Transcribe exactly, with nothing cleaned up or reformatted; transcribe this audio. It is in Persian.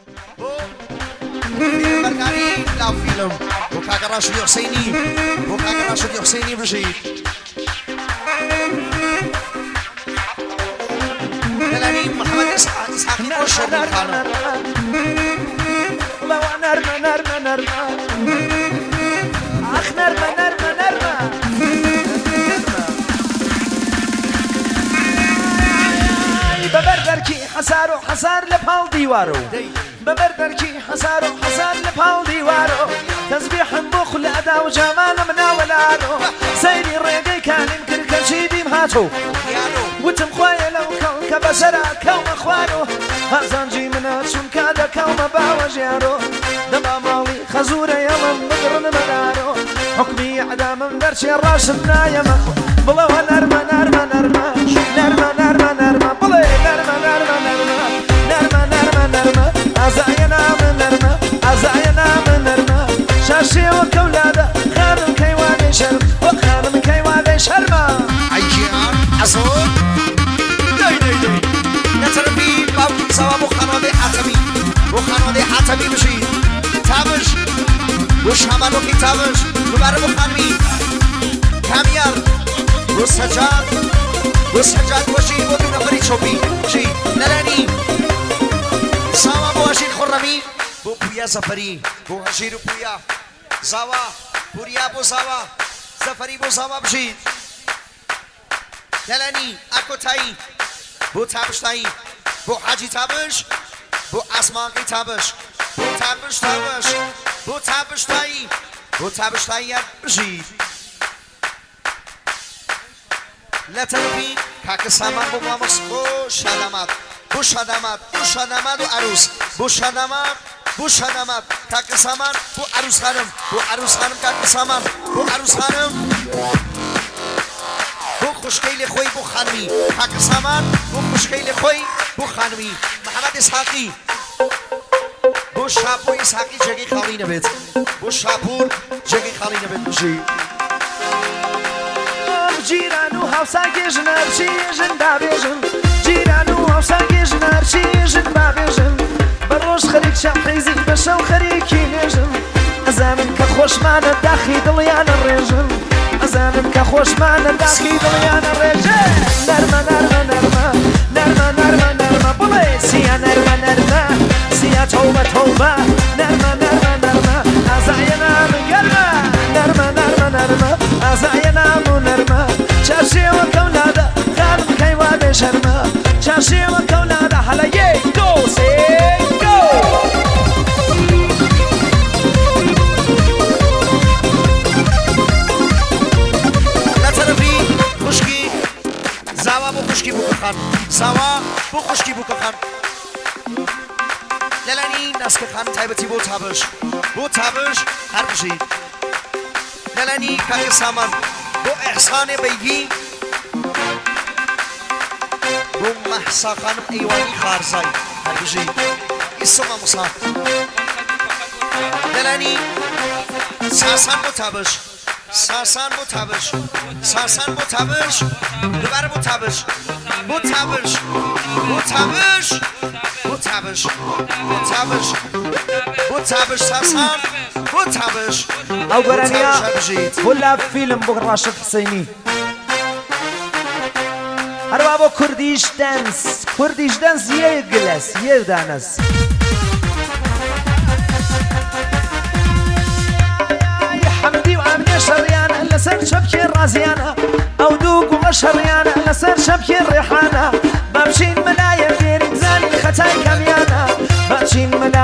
فيلم برقاني لا فيلم وكاك راشد حسيني وكاك راشد حسيني بجيد دلاني محمد إسحاقي بوشر من كانوا والله ونرمى نرمى نرمى أخ نرمى نرمى نرمى ببردركي حسار وحسار لبهال ديوارو ببردركي حسار وحسار لبهال ديوارو تسبيح بخل أدا وجمال منا ولادو سيري الريقي كان يمكن كرشيدي مهاتو وتم خوايا لو كون كبشرا كوم اخوانو هزانجي منا شون كادا كوم باوجيارو دبا مالي خزورة يمن مقرن مدارو حكمي عدام درشي راشدنا يمن بلا ونرمى نرمى نرمى نرمى نرمى نرمى بلا نرمى نرمى نرمى نرمى نرمى نرمى أزاينا من نرمى أزاينا من نرمى شاشي وكولادة خانم كيواني شرم وخانم كيواني شرمى عيجيان عصور داي داي داي نتربي باوكي سوا بخانودي حاتمي بخانودي حاتمي بشي تابش وش همانو كي تابش دوباره بخانمي كاميار وسجاد وسجاد وشي ودو نفري شوبي شي نلاني سوا بواشين خرمي بو بويا زفري بو هشيرو بويا زاوا بوريا بو زاوا زفري بو زاوا بشي دلني اكو تاي بو تابش تاي بو حاجي تابش بو اسمان كي تابش بو تابش تابش بو تابش تاي بو تابش تاي بشي لا تنفي كاك سامان بو مامس بو شادمات بو شادمات بو شادمات و عروس بو شادمات بو شادمات كاك سامان بو عروس خانم بو عروس خانم كاك سامان بو عروس خانم بو خوشگیل خوی بو خانمی حق سامان بو خوشگیل خوی بو خانمی محمد اسحاقی بو شاپور اسحاقی جگی خالی نبید بو شاپور جگی خالی نبید بجی جيرانو هاوساكي جنارشي جن بابيجن جيرانو هاوساكي جنارشي جن بابيجن بروش خريك شاحيزي بشو خريكي نجن أزامن كخوش معنا داخي دليان الرجن أزامن كخوش معنا داخي دليان الرجن نرمى نرمى نرمى نرمى نرمى نرمى بلي سيا نرمى نرمى سيا توبة توبة نرمى نرمى نرمى أزاينا من قلبه نرمى نرمى نرمى أزاينا من نرمى شاشي وكولادة خانم كيواني شرمى شاشي وكولادة حلا يي جو سي جو لا ترفي خشكي زاوا بو خشكي بو كخان زاوا بو خشكي بو كخان للاني ناس كخان تايبتي بو تابش بو تابش هر بشي للاني كاك سامان بو احسان بيجي بو محسا خانم ايواني خارزاي هر بشي اسمه مصاب للاني ساسان بو تابش ساسان بو تابش ساسان بو تابش دوباره بو تابش بو تابش بو تابش بو تابش بو تابش بو تابش ساسان بو تابش او برانيا كلها فيلم بو راشد حسيني هربا بو كرديش دانس كرديش دانس يجلس يدانس حمدي وامني شريانة لسر شبكي الرازيانة او دوق ومشريانة لسر شبكي الريحانة بمشين منايا دير زاني ختاي كميانة بمشين منايا